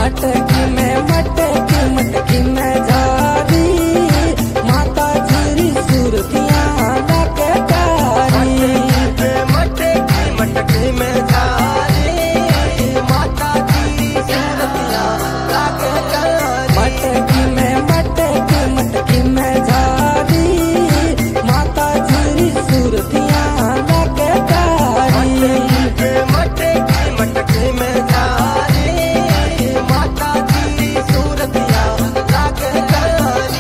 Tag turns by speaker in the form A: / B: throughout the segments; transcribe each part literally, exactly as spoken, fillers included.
A: मटकी में मटकी मटकी में जारी माता जी सूरतियां लाके तारी
B: मटकी मटकी में जारी माता जी सूरतियां लाके तारी
A: मटकी में मटकी मटकी में जारी माता जी सूरतियां लाके तारी
B: मटकी मटकी में जारी माता जी सूरतियां लाके तारी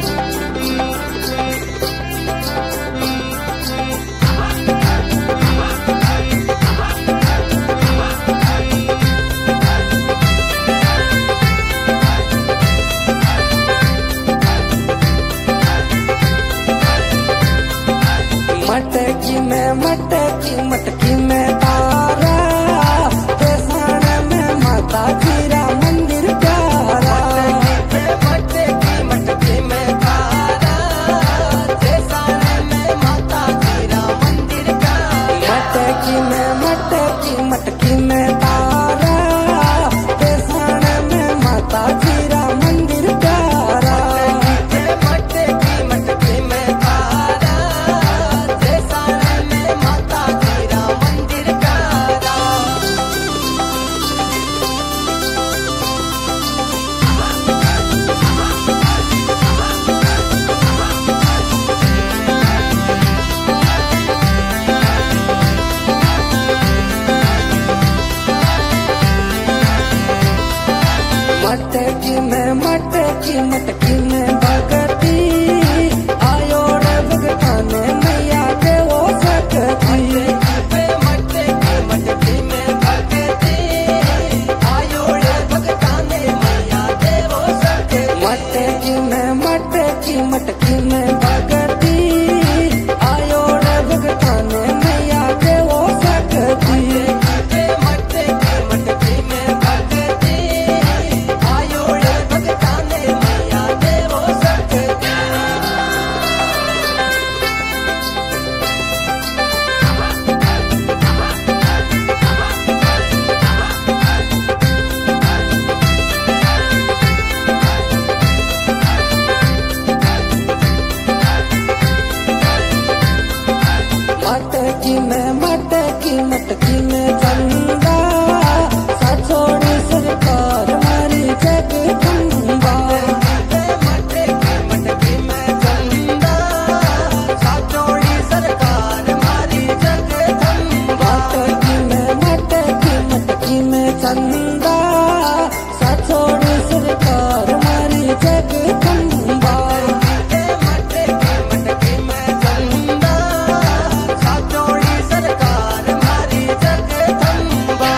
A: मटकी में मटकी मटकी में तारा तेसाने में माता जीरा मंदिर प्यारा
B: मटकी मटकी में तारा तेसाने में माता जीरा मंदिर प्यारा
A: मटकी में मटकी मटकी में तारा तेसाने में माता जीरा मंदिर प्यारा
B: मटकी मटकी में तारा तेसाने में माता जीरा मंदिर प्यारा
A: मटकी में मटकी मटकी में भगती आयो रे भगताने मैया के वो सकती
B: मटकी मटकी में भगती आयो रे भगताने मैया देवो सके
A: मटकी में मटकी मटकी में भगती आयो रे भगताने मैया के वो सकती
B: मटकी मटकी में भगती आयो रे भगताने मैया देवो सके
A: मटकी में मटकी मटकी में चंदा सचोड़ी सरकार हमारी जगदम्बा
B: मटकी मटकी में चंदा साचोड़ी सरकार मारी जगदम्बा
A: मटकी में मटकी मटकी में चंदा सचोड़ी सरकार हमारी जगदम्बा
B: मटकी मटकी में चंदा साचोड़ी सरकार मारी जगदम्बा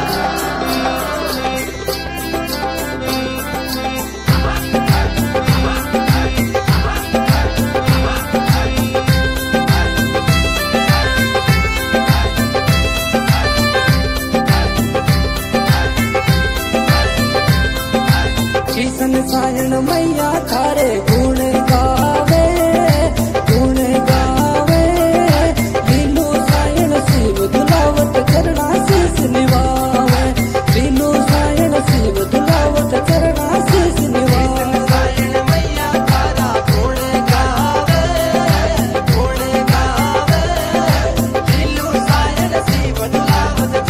A: किशन सायण मैया थारे गुण गावे गुण गावे लीलो सायण शिव दुलावत चरणा शीस निवावे लीलो सायण शिव दुलावत चरणा शीस निवावे
B: सायण मैया तारा गुण गावे गुण गावे लीलू सायण शिव दुलावत